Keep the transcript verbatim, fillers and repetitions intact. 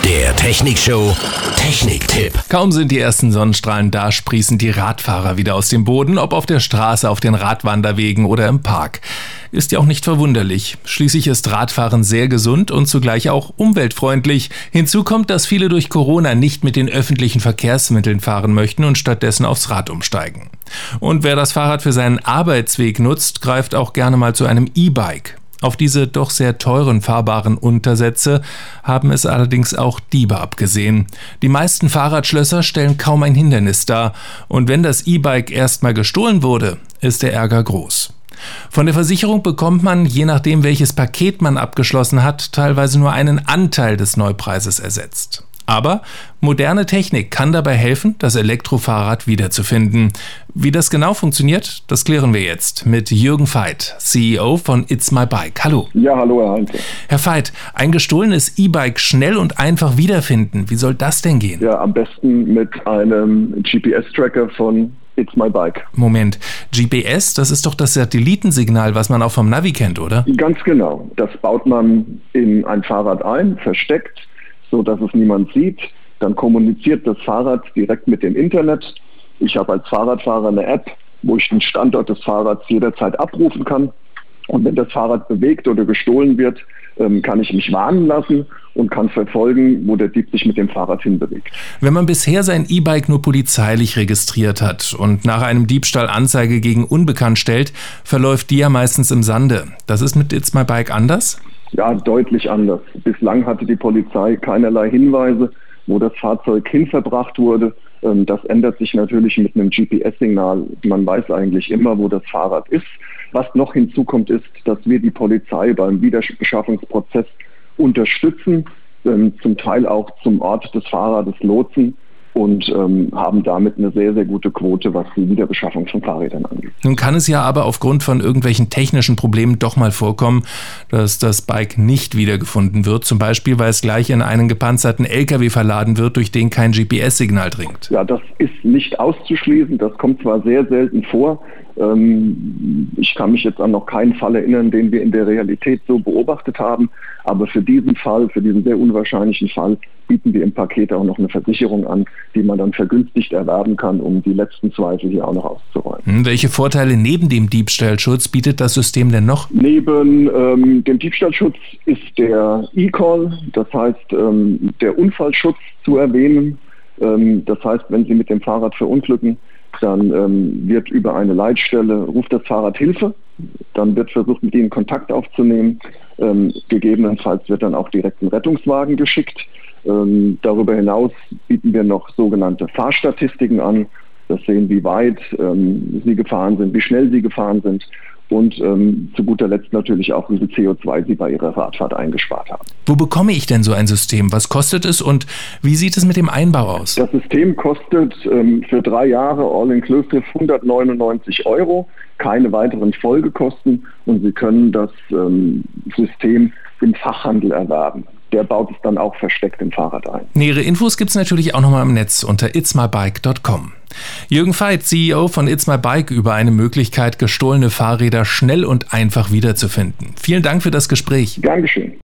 Der Technikshow Techniktipp. Kaum sind die ersten Sonnenstrahlen da, sprießen die Radfahrer wieder aus dem Boden, ob auf der Straße, auf den Radwanderwegen oder im Park. Ist ja auch nicht verwunderlich. Schließlich ist Radfahren sehr gesund und zugleich auch umweltfreundlich. Hinzu kommt, dass viele durch Corona nicht mit den öffentlichen Verkehrsmitteln fahren möchten und stattdessen aufs Rad umsteigen. Und wer das Fahrrad für seinen Arbeitsweg nutzt, greift auch gerne mal zu einem E-Bike. Auf diese doch sehr teuren fahrbaren Untersätze haben es allerdings auch Diebe abgesehen. Die meisten Fahrradschlösser stellen kaum ein Hindernis dar. Und wenn das E-Bike erstmal gestohlen wurde, ist der Ärger groß. Von der Versicherung bekommt man, je nachdem welches Paket man abgeschlossen hat, teilweise nur einen Anteil des Neupreises ersetzt. Aber moderne Technik kann dabei helfen, das Elektrofahrrad wiederzufinden. Wie das genau funktioniert, das klären wir jetzt mit Jürgen Veit, C E O von It's My Bike. Hallo. Ja, hallo Herr Heinze. Herr Veit, ein gestohlenes E-Bike schnell und einfach wiederfinden. Wie soll das denn gehen? Ja, am besten mit einem G P S-Tracker von It's My Bike. Moment, G P S, das ist doch das Satellitensignal, was man auch vom Navi kennt, oder? Ganz genau. Das baut man in ein Fahrrad ein, versteckt, so dass es niemand sieht. Dann kommuniziert das Fahrrad direkt mit dem Internet. Ich habe als Fahrradfahrer eine App, wo ich den Standort des Fahrrads jederzeit abrufen kann. Und wenn das Fahrrad bewegt oder gestohlen wird, kann ich mich warnen lassen und kann verfolgen, wo der Dieb sich mit dem Fahrrad hinbewegt. Wenn man bisher sein E-Bike nur polizeilich registriert hat und nach einem Diebstahl Anzeige gegen Unbekannt stellt, verläuft die ja meistens im Sande. Das ist mit It's My Bike anders? Ja, deutlich anders. Bislang hatte die Polizei keinerlei Hinweise, wo das Fahrzeug hinverbracht wurde. Das ändert sich natürlich mit einem G P S-Signal. Man weiß eigentlich immer, wo das Fahrrad ist. Was noch hinzukommt, ist, dass wir die Polizei beim Wiederbeschaffungsprozess unterstützen, zum Teil auch zum Ort des Fahrrades lotsen und ähm, haben damit eine sehr, sehr gute Quote, was die Wiederbeschaffung von Fahrrädern angeht. Nun kann es ja aber aufgrund von irgendwelchen technischen Problemen doch mal vorkommen, dass das Bike nicht wiedergefunden wird, zum Beispiel, weil es gleich in einen gepanzerten L K W verladen wird, durch den kein G P S-Signal dringt. Ja, das ist nicht auszuschließen, das kommt zwar sehr selten vor. Ähm, ich kann mich jetzt an noch keinen Fall erinnern, den wir in der Realität so beobachtet haben, aber für diesen Fall, für diesen sehr unwahrscheinlichen Fall, bieten wir im Paket auch noch eine Versicherung an, die man dann vergünstigt erwerben kann, um die letzten Zweifel hier auch noch auszuräumen. Hm, welche Vorteile neben dem Diebstahlschutz bietet das System denn noch? Neben ähm, dem Diebstahlschutz ist der E-Call, das heißt ähm, der Unfallschutz zu erwähnen. Ähm, das heißt, wenn Sie mit dem Fahrrad verunglücken, dann ähm, wird über eine Leitstelle, ruft das Fahrrad Hilfe, dann wird versucht, mit ihnen Kontakt aufzunehmen. Ähm, gegebenenfalls wird dann auch direkt ein Rettungswagen geschickt. Ähm, darüber hinaus bieten wir noch sogenannte Fahrstatistiken an. Das sehen, wie weit ähm, sie gefahren sind, wie schnell sie gefahren sind und ähm, zu guter Letzt natürlich auch, wie viel C O zwei sie bei ihrer Radfahrt eingespart haben. Wo bekomme ich denn so ein System? Was kostet es und wie sieht es mit dem Einbau aus? Das System kostet ähm, für drei Jahre all-inclusive hundertneunundneunzig Euro, keine weiteren Folgekosten und Sie können das ähm, System im Fachhandel erwerben. Der baut es dann auch versteckt im Fahrrad ein. Nähere Infos gibt es natürlich auch nochmal im Netz unter its my bike dot com. Jürgen Veit, C E O von It's My Bike, über eine Möglichkeit, gestohlene Fahrräder schnell und einfach wiederzufinden. Vielen Dank für das Gespräch. Gern geschehen.